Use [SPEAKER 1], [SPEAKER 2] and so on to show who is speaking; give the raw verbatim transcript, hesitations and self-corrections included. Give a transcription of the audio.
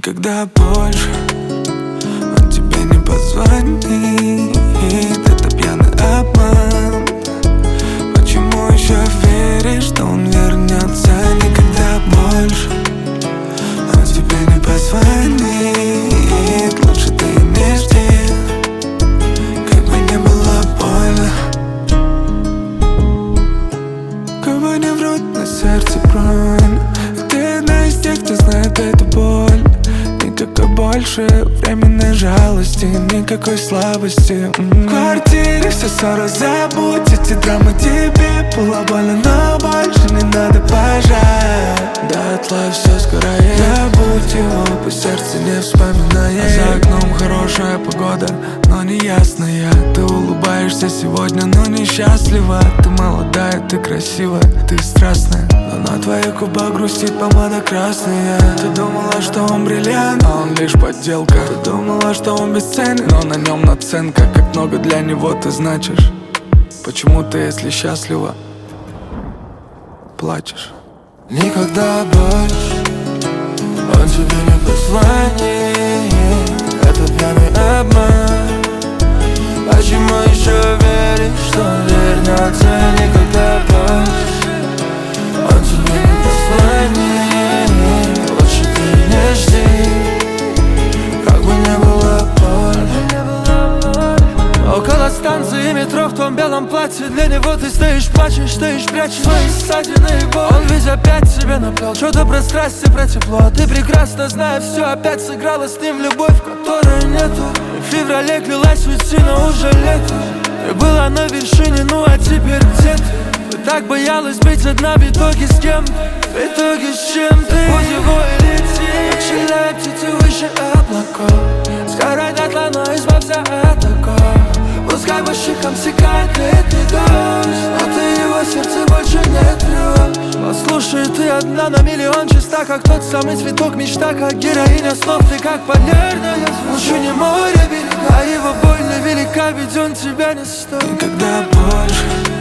[SPEAKER 1] Никогда больше он тебе не позвонит. Это пьяный обман. Почему еще веришь, что он вернется? Никогда больше он тебе не позвонит. Лучше ты не жди, как бы не было больно. Кого не врут, на сердце бронь. Ты одна из тех, кто знает эту боль. Никакой больше временной жалости, никакой слабости. В квартире все ссоры забудь, эти драмы тебе было больно, но больше не надо пожать. До отла все скорее, забудь его, пусть сердце не вспоминает. А за окном хорошая погода, но не ясная. Ты улыбаешься сегодня, но несчастлива. Ты молодая, ты красивая, ты страстная, но на твоих губах грустит помада красная. Ты думала, что он бриллиант, а он лишь подделка. Ты думала, что он бесценен, но на нем наценка. Как много для него ты значишь. Почему ты, если счастлива, плачешь?
[SPEAKER 2] Никогда больше он тебе не позвонит. Это пьяный обман. Почему еще веришь, что он вернется? Никогда больше он тебе не позвонит. Лучше ты не жди, как бы не было больно. Около станции метро в том белом платье. Для него ты стоишь, плачешь, стоишь, прячешь свои ссадины и боль. Он ведь опять тебе наплел что-то про страсть и про тепло. Ты прекрасно, зная все, опять сыграла с ним в любовь, которой нету. В феврале клялась уйти, но уже лето. Ты была на вершине, ну а теперь где ты? Ты так боялась быть одна, в итоге с кем? В итоге с чем ты? Будь его и лети, отчаляя птицы выше облаков. Сгорай дотла, но избавься от такого. Пускай по щекам стекает летний дождь, но ты его сердце больше не трешь. Послушай, ты одна на миллион, чиста, как тот самый цветок, мечта, как героиня снов. Ты как полярная звезда, не море берега, а его боль невелика, ведь он тебя не стоит.
[SPEAKER 1] Никогда больше